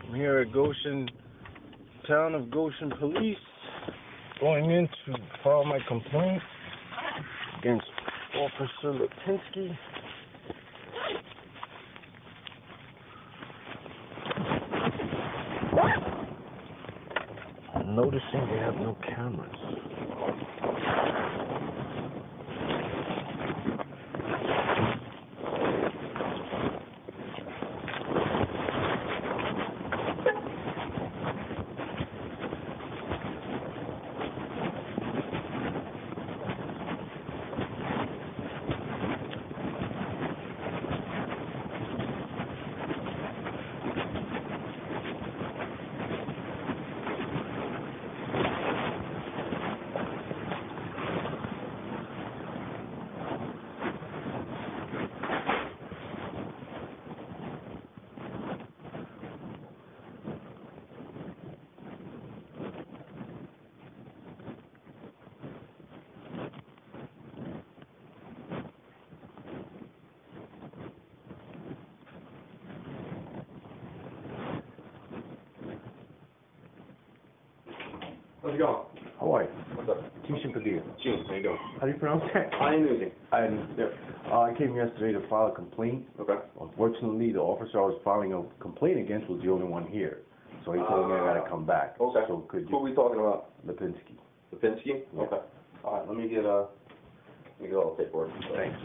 I'm here at Goshen, town of Goshen Police, going in to file my complaint against Officer Lipinski. I'm noticing they have no cameras. How's it going? How are you? What's up? Tisha Padilla. Gene, how you doing? How do you pronounce that? Ian I came yesterday to file a complaint. Okay. Unfortunately, the officer I was filing a complaint against was the only one here. So he told me I gotta come back. Okay. So could Who are you? we talking about? Lipinski. Lipinski? Yeah. Okay. All right, let me get all the paperwork. Thanks.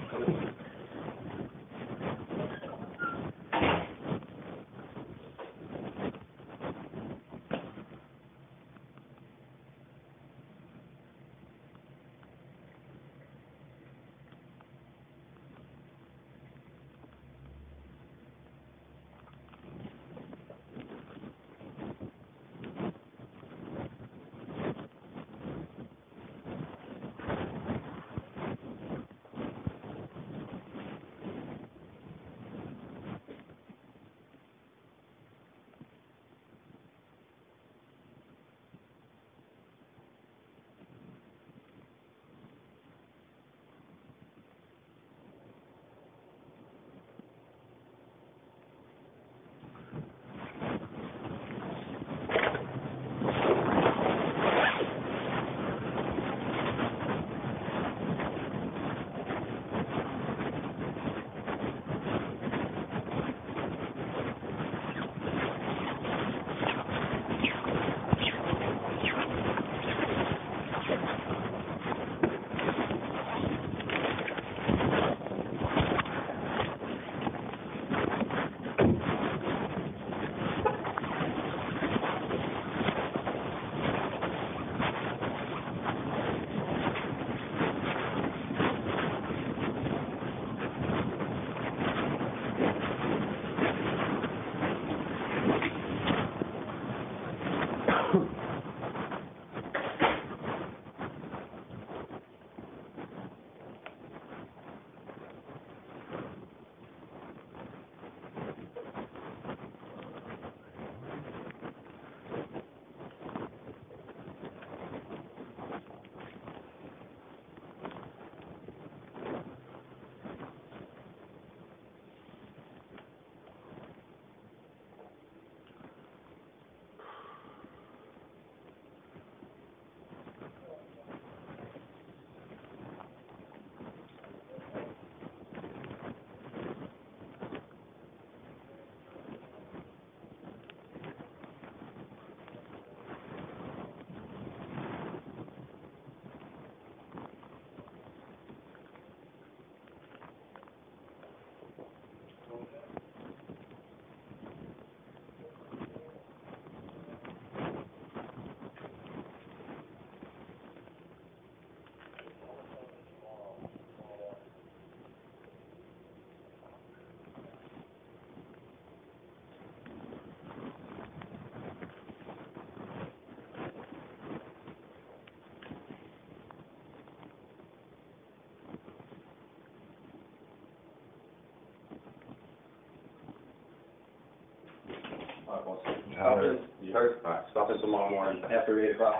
You heard? All right, stop in tomorrow morning after 8 o'clock.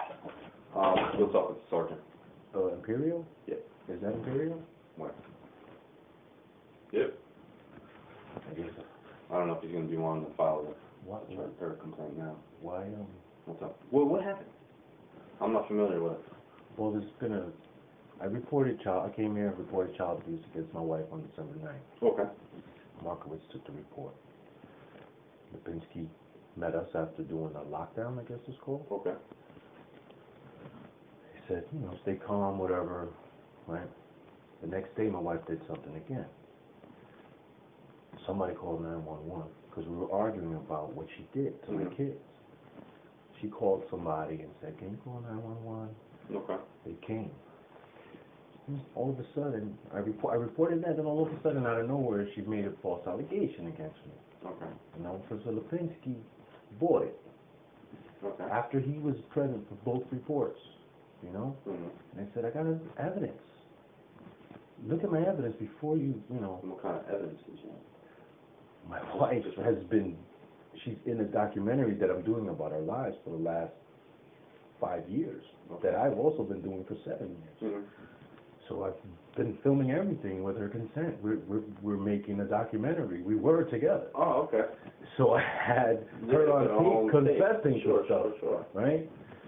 We'll talk with the sergeant. Imperial? Yeah. Is that Imperial? Where? Yep. I guess. I don't know if he's going to be wanting to file it. What? heard a complaint now. Why, What's up? What happened? I'm not familiar with it. well, there's been I came here and reported child abuse against my wife on December 9th. Okay. Markowitz took the report. Lipinski met us after doing a lockdown, I guess it's called. Okay. He said, stay calm, whatever, right? The next day, my wife did something again. Somebody called 911 because we were arguing about what she did to my kids. She called somebody and said, can you call 911? Okay. They came. All of a sudden, I reported that, and all of a sudden, out of nowhere, she made a false allegation against me. Okay. And Officer Lipinski bought it. Okay. After he was present for both reports, Mm-hmm. And I said, I got evidence. Look at my evidence before you. What kind of evidence did you have? My wife she's in a documentary that I'm doing about our lives for the last 5 years, that I've also been doing for 7 years. Mm-hmm. So I've been filming everything with her consent. We're making a documentary. We were together. Oh, okay. So I had her on tape confessing to stuff, right?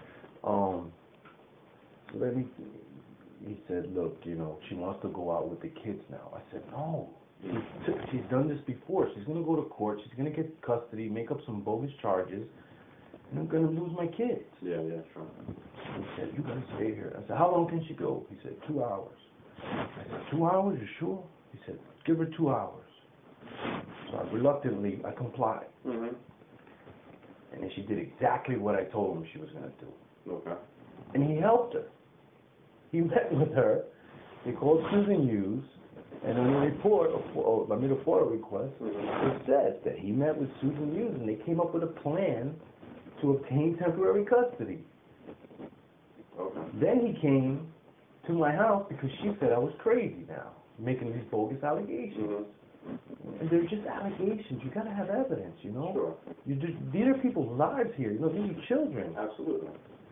So then he said, look, she wants to go out with the kids now. I said, no. She's done this before. She's going to go to court. She's going to get custody, make up some bogus charges, and I'm going to lose my kids. Yeah, sure. He said, you got to stay here. I said, how long can she go? He said, 2 hours. I said, 2 hours? You sure? He said, give her 2 hours. So reluctantly, I complied. Mm-hmm. And then she did exactly what I told him she was going to do. Okay. And he helped her. He met with her. They called Susan Hughes. And on the report, the FOIA request, it says that he met with Susan Hughes and they came up with a plan to obtain temporary custody. Okay. Then he came to my house because she said I was crazy now, making these bogus allegations. Mm-hmm. And they're just allegations. You gotta have evidence, Sure. These are people's lives here. These are children. Absolutely.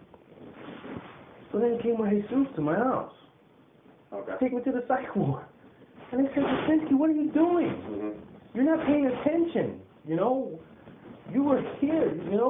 So then came with Jesus to my house. Okay. Take me to the psych ward. And I said, Lipinski, what are you doing? Mm-hmm. You're not paying attention, You were here,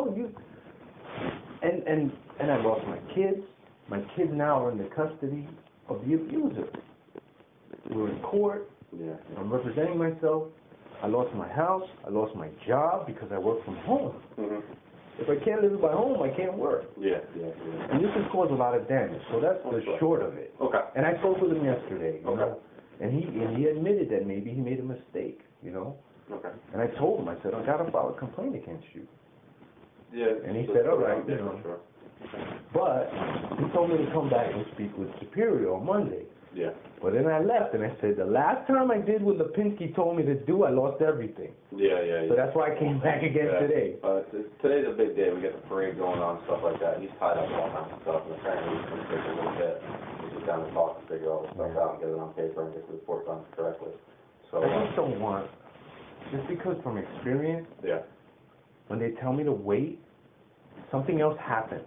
And I lost my kids. My kids now are in the custody of the abuser. We're in court. Yeah. I'm representing myself. I lost my house. I lost my job because I work from home. Mm-hmm. If I can't live at home, I can't work. Yeah. And this has caused a lot of damage. So that's the short of it. Okay. And I spoke with him yesterday, Okay. And he admitted that maybe he made a mistake, Okay. And I told him, I said, I got to file a complaint against you. Yeah. And he said, all right, Sure. But he told me to come back and speak with Superior on Monday. Yeah. But then I left and I said, the last time I did what Lipinski told me to do, I lost everything. Yeah. So that's why I came back again today. Today's a big day. We got the parade going on, stuff like that. He's tied up with all kinds of stuff, and apparently he's going to take a little bit. We'll sit down and talk and figure all this stuff out and get it on paper and get the report done correctly. So. I just don't want, just because from experience, Yeah. when they tell me to wait, something else happens.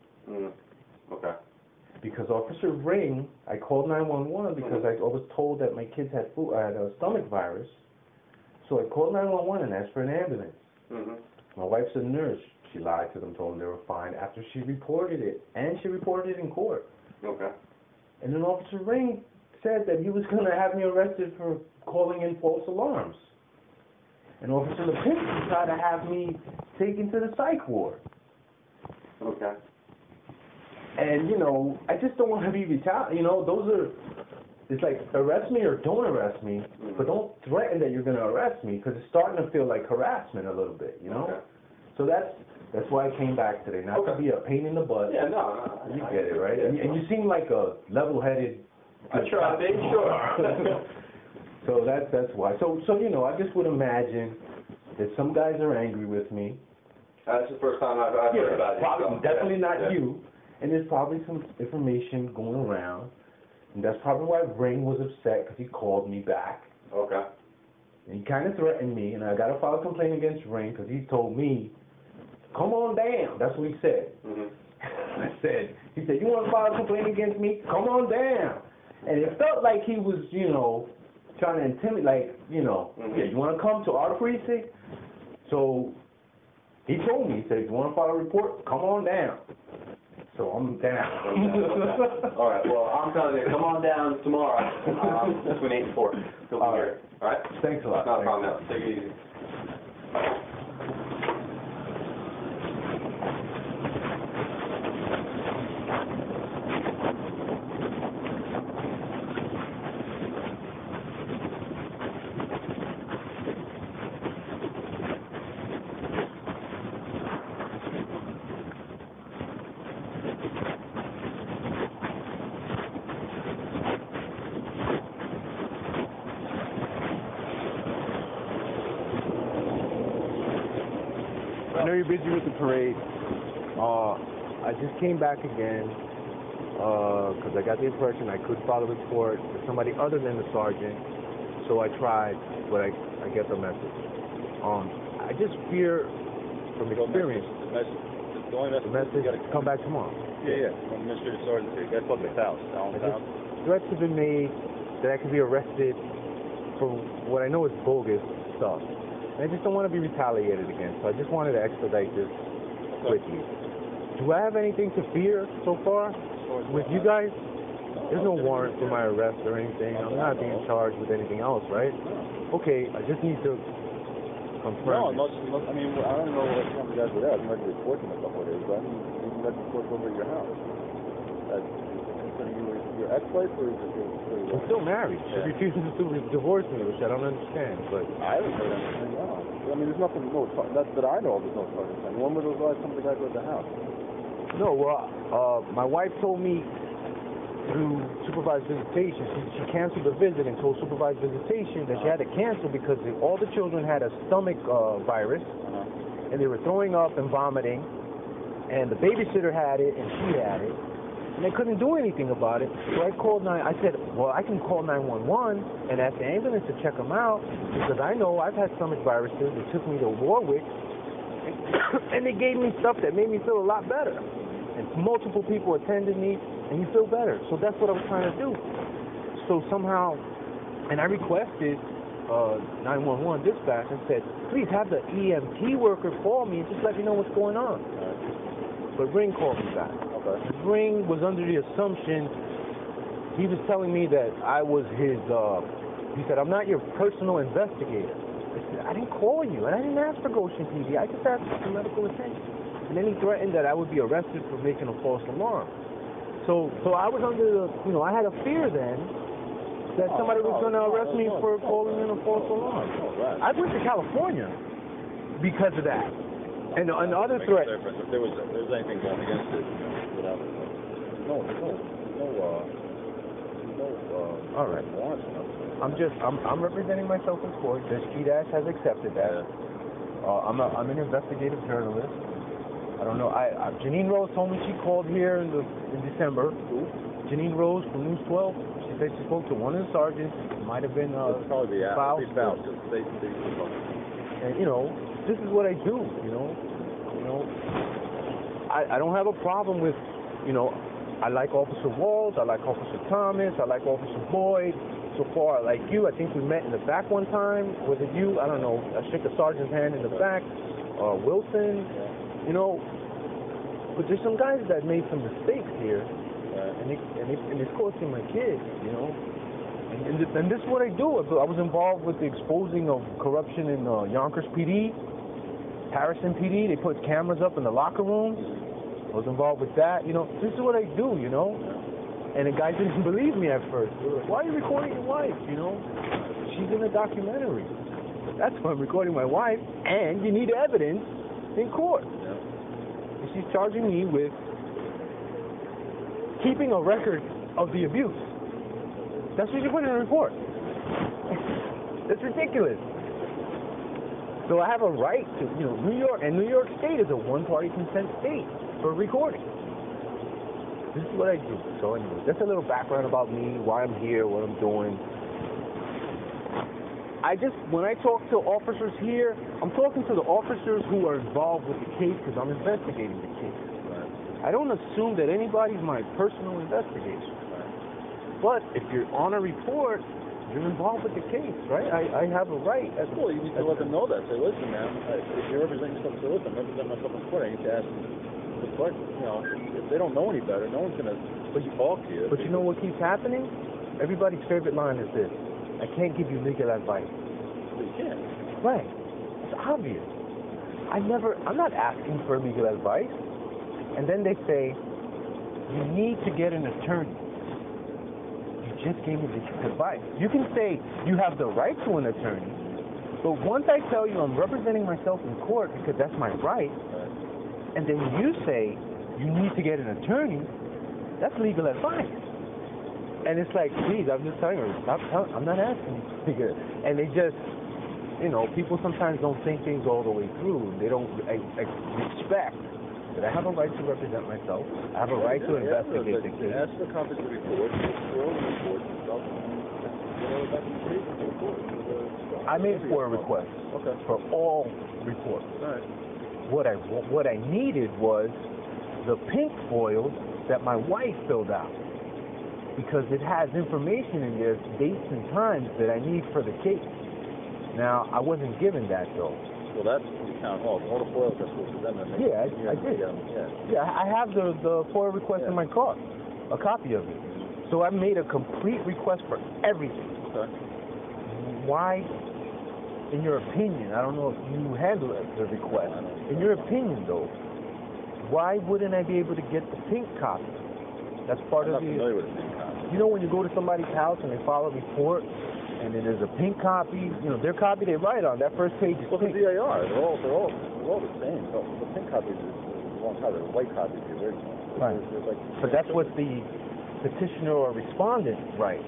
Okay. Because Officer Ring, I called 911 because I was told that my kids had a stomach virus. So I called 911 and asked for an ambulance. Mm-hmm. My wife's a nurse. She lied to them, told them they were fine after she reported it. And she reported it in court. Okay. And then Officer Ring said that he was going to have me arrested for calling in false alarms. And Officer Lipinski tried to have me taken to the psych ward. Okay. And, I just don't want to be retaliated. It's like, arrest me or don't arrest me, but don't threaten that you're going to arrest me, because it's starting to feel like harassment a little bit, Okay. So that's why I came back today, not to be a pain in the butt. Yeah, no. You get it, right? And you seem like a level-headed... I try to be, sure. So that's why. So I just would imagine that some guys are angry with me. That's the first time I've heard about it. Probably, definitely not you. And there's probably some information going around. And that's probably why Ring was upset, because he called me back. Okay. And he kind of threatened me, and I got to file a complaint against Ring, because he told me, come on down. That's what he said. Mm-hmm. He said, you want to file a complaint against me? Come on down. And it felt like he was, trying to intimidate, Mm-hmm. yeah, you want to come to our precinct? So He told me, he said, if you want to file a report, come on down. So I'm down. All right, well, I'm telling you, come on down tomorrow, between 8 and 4. He'll be All here, all right? Thanks a lot. Not a problem, no. Take it easy. I know you're busy with the parade. I just came back again because I got the impression I could file a report to somebody other than the sergeant. So I tried, but I get the message. I just fear from experience. The message come back tomorrow. Yeah. Administrative sergeant here. That's public house. Threats have been made that I could be arrested for what I know is bogus stuff. And I just don't want to be retaliated against, so I just wanted to expedite this quickly. Do I have anything to fear so far with you guys? There's no warrant for my arrest or anything. I'm not being charged with anything else, right? Okay, I just need to confirm. No, I mean, I don't know what time you guys were there. I read the report in a couple of days, but I mean, you read the report over at your house. Your ex-wife or is it? I'm still married. She refuses to divorce me, which I don't understand, but... I haven't heard anything wrong. I mean, there's nothing, that I know of, there's no charges. I mean, when were those guys some of the guys were at the house? No, well, my wife told me through supervised visitation, she canceled the visit and told supervised visitation that she had to cancel because all the children had a stomach virus, and they were throwing up and vomiting, and the babysitter had it and she had it, and they couldn't do anything about it. So I called I said, well, I can call 911 and ask the ambulance to check them out because I know I've had stomach viruses. They took me to Warwick, and they gave me stuff that made me feel a lot better. And multiple people attended me, and you feel better. So that's what I was trying to do. So somehow, and I requested 911 dispatch and said, please have the EMT worker call me and just let me know what's going on. But Ring called me back. Okay. Ring was under the assumption, he was telling me that I was his, he said, I'm not your personal investigator. I said, I didn't call you, and I didn't ask for Goshen PD. I just asked for some medical attention. And then he threatened that I would be arrested for making a false alarm. So I was under the, I had a fear then that somebody was going to arrest me for calling in a false alarm. I went to California because of that. And other threats. If there was anything going against it, without all right. I'm representing myself in court. Judge Kedash has accepted that. I'm an investigative journalist. I don't know. Janine Rose told me she called here in December. Who? Janine Rose from News 12. She said she spoke to one of the sergeants. It might have been probably the Faust. And this is what I do. I don't have a problem with, I like Officer Walls, I like Officer Thomas, I like Officer Boyd. So far, I like you. I think we met in the back one time. Was it you? I don't know. I shook the sergeant's hand in the back. Wilson, But there's some guys that made some mistakes here, and it's costing my kids, And this is what I do. I was involved with the exposing of corruption in Yonkers PD, Harrison PD. They put cameras up in the locker rooms. I was involved with that. This is what I do, And the guys didn't believe me at first. They were like, why are you recording your wife, She's in a documentary. That's why I'm recording my wife, and you need evidence in court. And she's charging me with keeping a record of the abuse. That's what you put in a report. That's ridiculous. So I have a right to, New York State is a one-party consent state for recording. This is what I do. So anyway, that's a little background about me, why I'm here, what I'm doing. When I talk to officers here, I'm talking to the officers who are involved with the case because I'm investigating the case. I don't assume that anybody's my personal investigator. But if you're on a report, You're involved with the case, right? I have a right. As Well, you need to let them know that. Say, listen, man, if you're representing yourself, say, listen, I'm representing myself in court. I need to ask the question. You know, if they don't know any better, no one's gonna talk to you. But you know what keeps happening? Everybody's favorite line is this: I can't give you legal advice. You can't. Right. It's obvious. I'm not asking for legal advice. And then they say, you need to get an attorney. You just gave me legal advice. You can say you have the right to an attorney, but once I tell you I'm representing myself in court because that's my right, and then you say you need to get an attorney, that's legal advice. And it's like, please, I'm just telling you, I'm not asking you. And they just, you know, people sometimes don't think things all the way through. They don't respect that I have a right to represent myself. I have a right to investigate the case. Ask for copies of the report, throw the report, stuff, back in the case, report. I made FOIA requests for all reports. All right. What I needed was the pink foil that my wife filled out, because it has information in there, dates and times that I need for the case. Now, I wasn't given that, though. Well, that's the town hall. All the foils are supposed to them. Yeah, I did. Yeah, I have the FOIA request in my car, a copy of it. So I made a complete request for everything. Okay. Why, in your opinion, I don't know if you handle the request, in your opinion, though, why wouldn't I be able to get the pink copy? That's part of the... I'm not familiar with the pink copy. You know when you go to somebody's house and they file a report, and then there's a pink copy, you know, their copy they write on, that first page is pink. The DAR, they're all the same. So the pink copy is the wrong copy. The white copy is the original. Right. Like, but that's what the petitioner or respondent writes.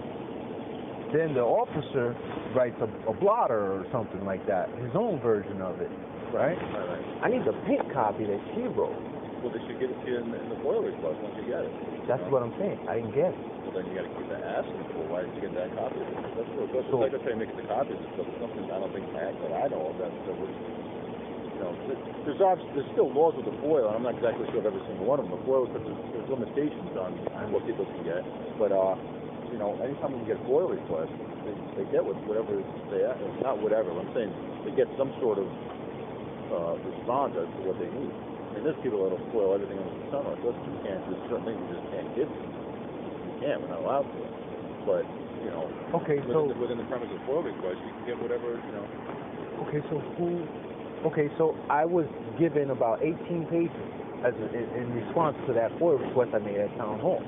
Then the officer writes a blotter or something like that, his own version of it, right? Right. I need the pink copy that she wrote. Well, they should give it to you in the FOIA request once you get it. That's what I'm saying. I didn't get it. Well, then you got to keep asking for why did you get that copy? That's what the secretary makes the copies. So there's something I don't think that I know of that was, you know, there's still laws with the FOIA. I'm not exactly sure of every single one of them. The FOIA, there's limitations on what people can get. But you know, anytime we get FOIA requests, they get whatever they ask. Not whatever. I'm saying they get some sort of response as to what they need. I mean, there's people that'll spoil everything under the sun. Like, listen, you can't do certain things. You just can't give them. You can't. We're not allowed to. But, you know, within the premise of FOIA request, you can get whatever, you know. So I was given about 18 pages in response to that FOIA request I made at Town Hall.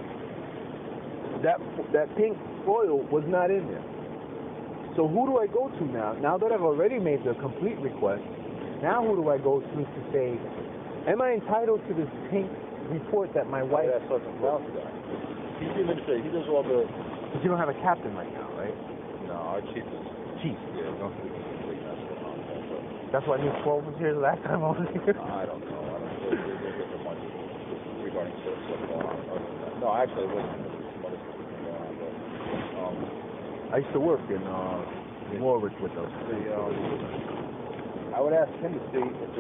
That pink foil was not in there. So who do I go to now? Now that I've already made the complete request, now who do I go to say, am I entitled to this pink report that my wife... That's Sergeant Klaus guy. He's the administrator. He does all the... But you don't have a captain right now, right? No, our chief is... Chief. Yeah, that's why News 12 was here the last time I was here? I don't know. There's a bunch of regarding stuff going on. No, actually, it wasn't some other stuff going on, but... I used to work in Warwick with them. I would ask him to see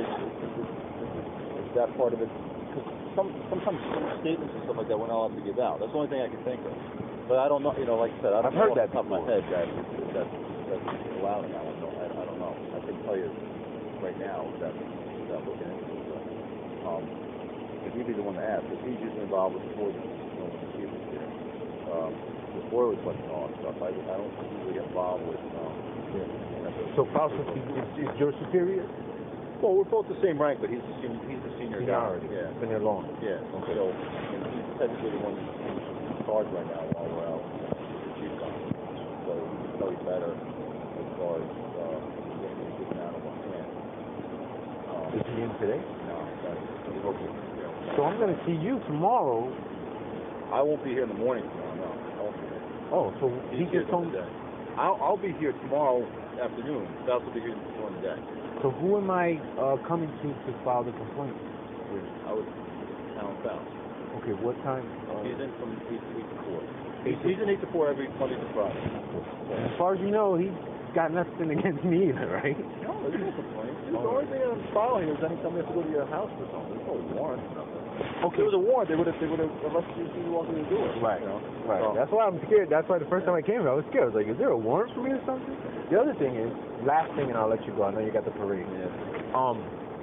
if that part of it, because sometimes some statements and stuff like that we're not allowed to give out. That's the only thing I can think of. But I don't know, you know, like I said, I don't know off the top of my head that's allowed now. I don't know. I couldn't tell you right now without looking into it. But he'd be the one to ask, because he's usually involved with the board, you know, when the chief is here. The board request and all that stuff. I don't usually get involved with. So Klaus is your superior? Well, we're both the same rank, but he's the senior guy. Yeah. Been here long. Yeah. Okay. So he's technically the one in charge right now while we're out the chief's on. So he's probably better as far as getting out of one hand. Is he in today? No. Okay. So I'm going to see you tomorrow. I won't be here in the morning tomorrow. No, I won't be here. Oh, so he gets home. I'll be here tomorrow afternoon. Val will be here during the day. So who am I coming to file the complaint? I was Alan Faust. Okay, what time? He's in from 8 to 4. He's in 8 to 4 every Monday to Friday. As far as you know, got nothing against me either, right? No, there's no complaint. The only thing I'm following is anytime they have to go to your house or something. There's no warrant or nothing. If there was a warrant, they would have arrested you walking in the door. Right. You know? Right. So, That's why I'm scared. That's why the first time I came here, I was scared. I was like, is there a warrant for me or something? The other thing is, last thing, and I'll let you go. I know you got the parade. yeah.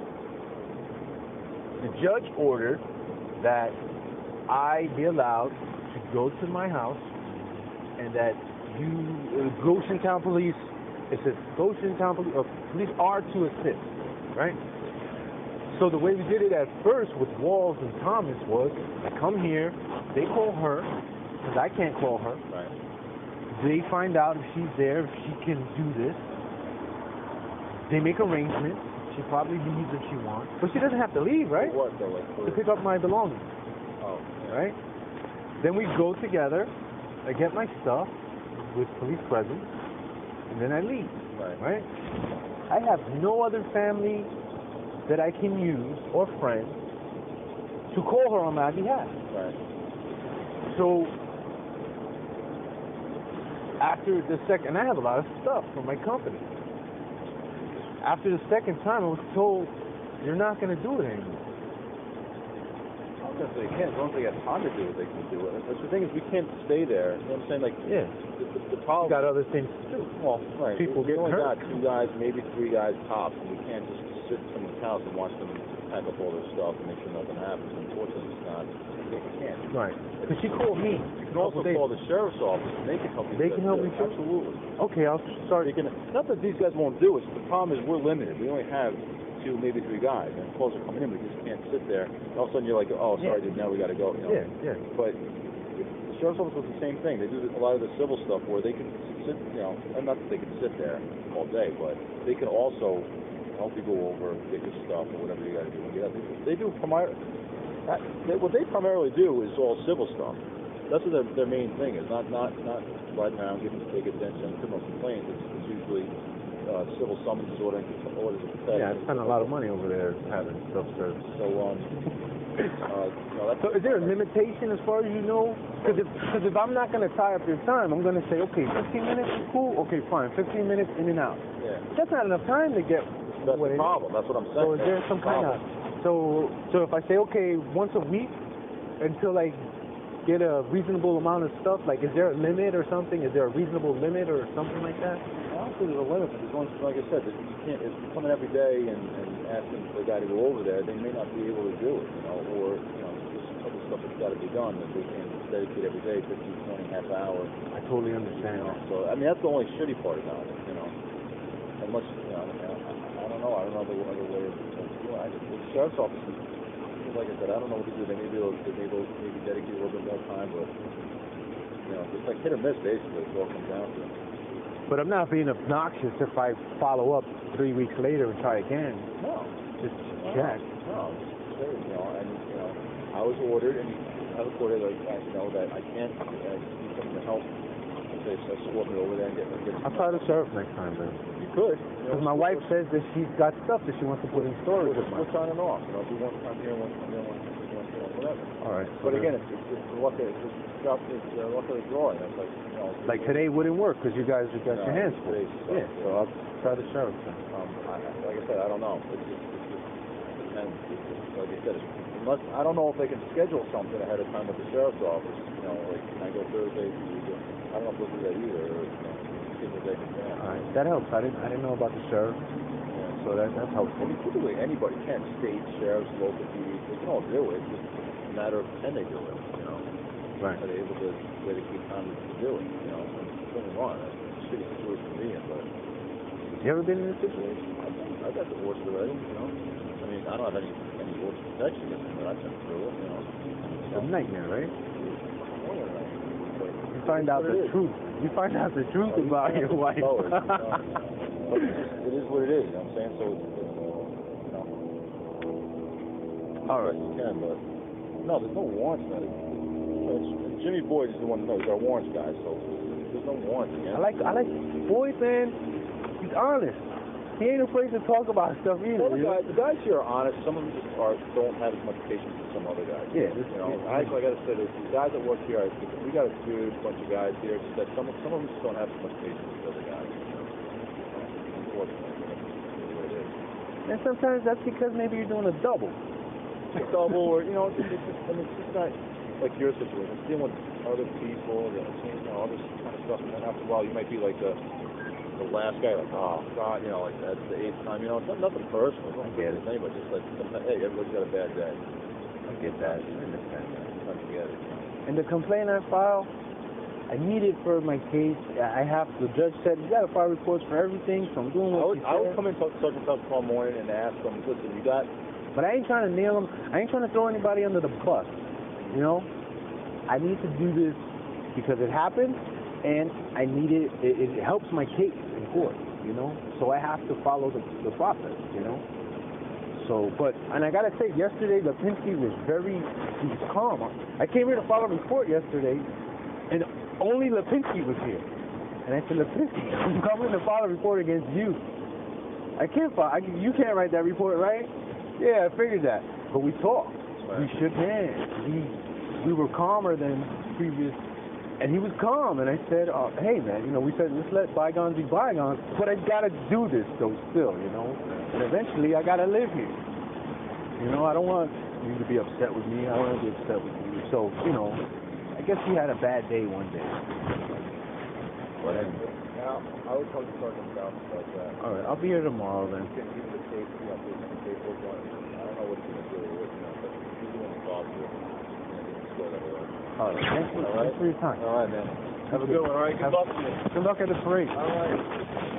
The judge ordered that I be allowed to go to my house and that Goshen Town Police, it says Goshen Town Police are to assist, right? So the way we did it at first with Walls and Thomas was, I come here, they call her, because I can't call her. Right. They find out if she's there, if she can do this. They make arrangements. She probably leaves if she wants. But she doesn't have to leave, right? For what, though? Like, To pick up my belongings, oh, yeah. right? Then we go together. I get my stuff with police presence, and then I leave, right? I have no other family that I can use or friends to call her on my behalf. Right. So after the second, and I have a lot of stuff from my company. After the second time, I was told, you're not going to do it anymore. I was gonna say, they can't. As long as they got time to do it, they can do it. But the thing is, we can't stay there. You know what I'm saying? Like, Yeah. the problem. You got other things to do. Well, right. People we get only hurt. got 2 guys, maybe 3 guys tops, and we can't just sit in someone's house and watch them pack up all their stuff and make sure nothing happens. Unfortunately, it's not. We can't. Right. Because she called me. You can also call the sheriff's office, and they can help you. They with can that, help too. me too? Absolutely. Okay, I'll start. They can. Not that these guys won't do it. The problem is we're limited. We only have 2, maybe 3 guys, and calls are coming in. We just can't sit there. And all of a sudden, you're like, oh, sorry, dude, now we got to go. You know? Yeah. But the sheriff's office does the same thing. They do a lot of the civil stuff where they can sit, you know, and not that they can sit there all day, but they can also help you go over, get your stuff, or whatever you got to do. They do what they primarily do is all civil stuff. That's what their main thing is. Not right now giving big attention to criminal complaints. It's usually civil summonses, orders of protection. Yeah, I spent a lot of money over there having stuff served. So, that's So is there a limitation as far as you know? Because if I'm not going to tie up your time, I'm going to say, okay, 15 minutes is cool. Okay, fine, 15 minutes in and out. Yeah. That's not enough time to get. That's the problem. That's what I'm saying. So is there some kind of so if I say okay once a week until I get a reasonable amount of stuff, like is there a limit or something? Is there a reasonable limit or something like that? Honestly, there's a limit. As long as, like I said, you can't. If you're coming every day and asking the guy to go over there, they may not be able to do it, you know, or there's some other stuff that's got to be done that they can't dedicate every day, 15, 20, half hour. I totally understand that. So I mean, that's the only shitty part about it, Unless I don't know. I don't know the other way of doing it. The sheriff's office is, like I said, I don't know what to do. They may be able to maybe dedicate a little bit more time, but it's like hit or miss basically. It's all comes down to. But I'm not being obnoxious if I follow up 3 weeks later and try again. No. Just check. No, just say, I was ordered, and I was ordered, that I can't, need something to help. They swap me over there and get I'll try the sheriff next time, then. You could. Because my wife says that she's got stuff that she wants to put in storage with We're signing off. Do one time here, one time there, one time there, whatever. All right. But again, it's luck of the drawing. It's like today wouldn't work because you guys have got your hands full. Yeah, so I'll try the sheriff then. like I said, I don't know. And like I said, unless I don't know if they can schedule something ahead of time with the sheriff's office. Like can I go Thursday? I don't know if they'll do that either. Or, see what they can do. All right, that helps. I didn't know about the sheriff, so that's helpful. I mean, typically anybody can, state, sheriffs, local police, they can all do it. It's just a matter of can they do it, Right. Are they able to dedicate time to do it, Don't get me wrong, that's a shitty situation to be in, but You ever been in this situation? I got divorced already, I mean, I don't have any divorce protection against me, but I've been through it, It's a nightmare, right? But You find out the truth. You find out the truth about your wife. But it is what it is, what I'm saying? So All right. You can, but no, there's no warrants, man. Jimmy Boyd is the one. No, he's our warrants guy. So there's no warrants. Man. I like Boyd, man. He's honest. He ain't afraid to talk about stuff either. Well, the guys here are honest. Some of them just don't have as much patience as some other guys. Yeah. I gotta say, the guys that work here, we got a good bunch of guys here. Just that some of them just don't have as much patience as other guys. And sometimes that's because maybe you're doing a double. Double, or, you know, it's just, I mean, it's just not like your situation. It's dealing with other people, you know, all this kind of stuff, and then after a while you might be like the last guy, like, oh, God, you know, like, that's the 8th time, you know, it's not nothing personal. It's not get it. anybody, just like, sometimes, hey, everybody's got a bad day. I get that. I understand that. Sometimes you get it. And the complaint I file, I need it for my case. The judge said, you got to file reports for everything, so I'm doing what you I would said. come in to Sergeant Tubbs tomorrow morning and ask them, listen, you got, But I ain't trying to nail him. I ain't trying to throw anybody under the bus. You know? I need to do this because it happened, and I need it. It helps my case in court, you know? So I have to follow the process, you know? So, and I got to say, yesterday, Lipinski was he was calm. I came here to file a report yesterday, and only Lipinski was here. And I said, Lipinski, I'm coming to file a report against you. I can't you can't write that report, right? Yeah, I figured that. But we talked. We shook hands. We were calmer than previous. And he was calm. And I said, hey, man, you know, we said, let's let bygones be bygones. But I got to do this, though, still, you know. And eventually, I got to live here. You know, I don't want you to be upset with me. I don't want to be upset with you. So, you know, I guess he had a bad day one day. But anyway. now, I would talk to Sergeant Tubbs about that. All right, I'll be here tomorrow, then. Give him the case, you know, give him the paperwork on it. I don't know what he's going to do with it, you know, but he's the one involved with it. And square that away. All right, thanks for your time. All right, man. Have a good one, all right? Good luck to you. Good luck at the parade. All right.